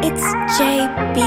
It's JB।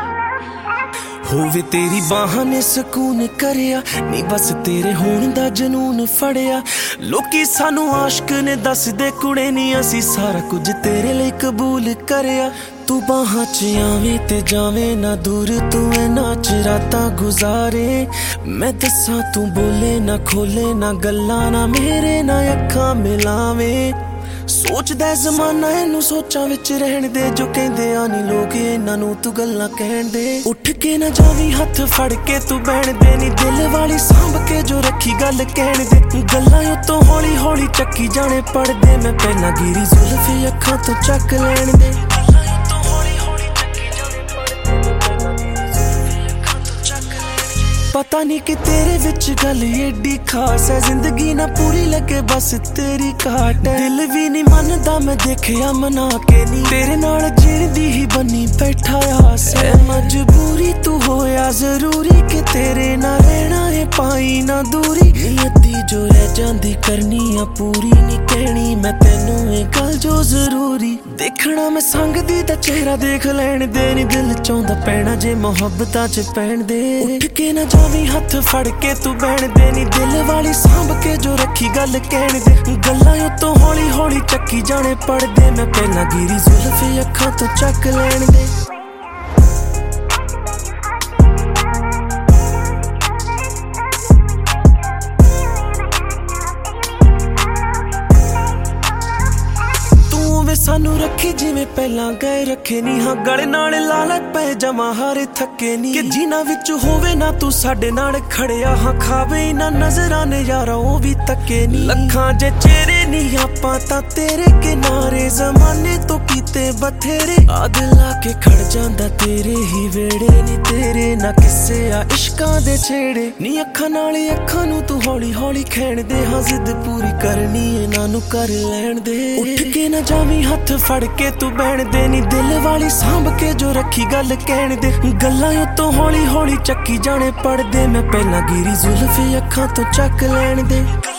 ਹੋਵੇ ਤੇਰੀ ਬਾਹਾਂ ਨੇ ਸਕੂਨ ਕਰਿਆ ਨੀ ਬਸ ਤੇਰੇ ਹੋਣ ਦਾ ਜਨੂਨ ਫੜਿਆ। ਲੋਕੀ ਸਾਨੂੰ ਆਸ਼ਕ ਨੇ ਦੱਸਦੇ ਕੁੜੇ ਨੀ ਅਸੀਂ ਸਾਰਾ ਕੁਝ ਤੇਰੇ ਲਈ ਕਬੂਲ ਕਰਿਆ। ਤੂੰ ਬਾਹਾਂ 'ਚ ਆਵੇਂ ਤੇ ਜਾਵੇਂ ਨਾ ਦੂਰ ਤੂੰ ਇਹਨਾਂ 'ਚ ਰਾਤਾਂ ਗੁਜ਼ਾਰੇ। ਮੈਂ ਦੱਸਾਂ ਤੂੰ ਬੋਲੇ ਨਾ ਖੋਲੇ ਨਾ ਗੱਲਾਂ ਨਾ ਮੇਰੇ ਨਾ ਅੱਖਾਂ ਮਿਲਾਵੇਂ। ਸੋਚਦਾ ਜ਼ਮਾਨਾ ਇਹਨੂੰ ਸੋਚਾਂ ਵਿੱਚ ਰਹਿਣ ਦੇ ਜੋ ਕਹਿੰਦੇ ਆ ਨੀ ਲੋਕ ਇਹਨਾਂ ਨੂੰ ਤੂੰ ਗੱਲਾਂ ਕਹਿਣ ਦੇ। ਉੱਠ ਕੇ ਨਾ ਜਾਵੀਂ ਹੱਥ ਫੜ ਕੇ ਤੂੰ ਬਹਿਣ ਦੇ ਨੀ ਦਿਲ ਵਾਲੀ ਸਾਂਭ ਕੇ ਜੋ ਰੱਖੀ ਗੱਲ ਕਹਿਣ ਦੇ। ਗੱਲਾਂ ਉਤੋਂ ਹੌਲੀ ਹੌਲੀ ਚੱਕੀ ਜਾਣੇ ਪੜਦੇ ਮੈਂ ਪਹਿਲਾਂ ਗਿਰੀ ਜ਼ੁਲਫੀ ਅੱਖਾਂ ਤੋਂ ਚੱਕ ਲੈਣ ਦੇ। ਪਤਾ ਨਹੀਂ ਕਿ ਤੇਰੇ ਵਿੱਚ ਗੱਲ ਏਡੀ ਖਾਸ ਹੈ ਜ਼ਿੰਦਗੀ ਨਾ ਪੂਰੀ ਲੱਗੇ ਬਸ ਤੇਰੀ ਘਾਟ ਹੈ। ਦਿਲ ਵੀ ਨਹੀਂ ਮੰਨਦਾ ਮੈਂ ਦੇਖਿਆ ਮਨਾ ਕੇ ਨੀ ਤੇਰੇ ਨਾਲ ਜੀਣ ਦੀ ਹੀ ਬਣੀ ਬੈਠਾ ਆਸ ਹੈ। ਮਜਬੂਰੀ ਤੂੰ ਹੋਇਆ ਜ਼ਰੂਰੀ ਕਿ ਤੇਰੇ ਨਾਲ ਰਹਿਣਾ ਹੈ ਪਾਈ ਨਾ ਦੂਰੀ। ਨੀਅਤੀ ਜੋ ਰਹਿ ਜਾਂਦੀ ਕਰਨੀ ਆ ਪੂਰੀ ਨਹੀਂ ਕਹਿਣੀ ਮੈਂ ਤੈਨੂੰ ਇਹ ਗੱਲ ਜੋ ਜ਼ਰੂਰੀ। ਦੇਖਣਾ ਮੈਂ ਸੰਗਦੀ ਦਾ ਚਿਹਰਾ ਦੇਖ ਲੈਣ ਦੇ ਨੀ ਦਿਲ ਚਾਹੁੰਦਾ ਪੈਣਾ ਜੇ ਮੁਹੱਬਤਾਂ 'ਚ ਪੈਣ ਦੇ। ਉੱਠ ਕੇ ਨਾ ਜਾਵੀਂ ਹੱਥ ਫੜ ਕੇ ਤੂੰ ਬਹਿਣ ਦੇ ਨੀ ਦਿਲ ਵਾਲੀ ਸਾਂਭ ਕੇ ਜੋ ਰੱਖੀ ਗੱਲ ਕਹਿਣ ਦੇ। ਗੱਲਾਂ ਉਤੋਂ ਹੌਲੀ ਹੌਲੀ ਚੱਕੀ ਜਾਣੇ ਪੜਦੇ ਮੈਂ ਪਹਿਲਾਂ ਗਿਰੀ ਜ਼ੁਲਫੀ ਅੱਖਾਂ ਤੋਂ ਚੱਕ ਲੈਣ ਦੇ। ਸਾਨੂੰ ਰੱਖੀ ਜਿਵੇਂ ਪਹਿਲਾਂ ਗਏ ਰੱਖੇ ਨੀ ਹਾਂ ਗਲੇ ਨਾਲ ਲਾ ਲੈ ਪਏ ਜਮਾ ਹਾਰੇ ਥੱਕੇ ਨੀ ਕਿ ਜਿਨ੍ਹਾਂ ਵਿੱਚ ਹੋਵੇ ਨਾ ਤੂੰ ਸਾਡੇ ਨਾਲ ਖੜਿਆ ਹਾਂ ਖਾਵੇ ਨਾ ਨਜ਼ਰਾਂ ਨੇ ਯਾਰਾ ਉਹ ਵੀ ਤੱਕੇ ਨੀ। ਲੱਖਾਂ ਜੇ ਚਿਹਰੇ ਨੀ ਆਪਾਂ ਤਾਂ ਤੇਰੇ ਕਿਨਾਰੇ ਜ਼ਮਾਨੇ ਤੋਂ ਕੀਤੇ ਬਥੇਰੇ ਆਗ ਲਾ ਕੇ ਖੜ ਜਾਂਦਾ ਤੇਰੇ ਹੀ ਵੇੜੇ ਨੀ ਤੇਰੇ ਨਾ ਕਿਸੇ ਆ ਇਸ਼ਕਾਂ ਦੇ ਛੇੜੇ ਨੀ। ਅੱਖਾਂ ਨਾਲ ਅੱਖਾਂ ਨੂੰ ਤੂੰ ਹੌਲੀ ਹੌਲੀ ਖੈਣ ਦੇ ਹਾਂ ਜ਼ਿੱਦ ਪੂਰੀ ਕਰਨੀ ਇਹਨਾਂ ਨੂੰ ਕਰ ਲੈਣ ਦੇ। ਉੱਠ ਕੇ ਨਾ ਜਾਵੀਂ ਹੱਥ ਫੜ ਕੇ ਤੂੰ ਬਹਿਣ ਦੇ ਨੀ ਦਿਲ ਵਾਲੀ ਸਾਂਭ ਕੇ ਜੋ ਰੱਖੀ ਗੱਲ ਕਹਿਣ ਦੇ। ਗੱਲਾਂ ਉਤੋਂ ਹੌਲੀ ਹੌਲੀ ਚੱਕੀ ਜਾਣੇ ਪੜਦੇ ਮੈਂ ਪਹਿਲਾਂ ਗਿਰੀ ਜ਼ੁਲਫੀ ਅੱਖਾਂ ਤੋਂ ਚੱਕ ਲੈਣ ਦੇ।